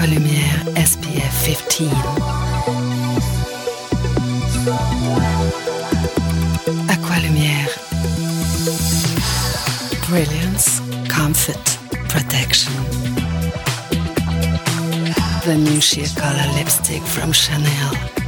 Aqualumière SPF 15. Aqualumière. Brilliance, comfort, protection. The new sheer color lipstick from Chanel.